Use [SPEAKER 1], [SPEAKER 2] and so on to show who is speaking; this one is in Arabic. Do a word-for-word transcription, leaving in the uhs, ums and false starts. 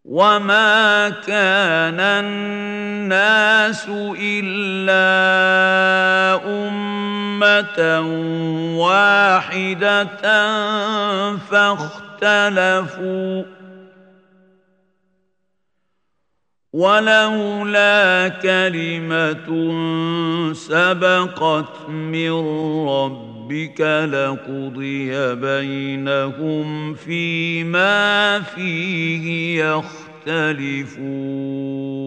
[SPEAKER 1] وما كان الناس إلا أمة واحدة فاختلفوا ولولا كلمة سبقت من ربك لقضي بينهم فيما فيه يختلفون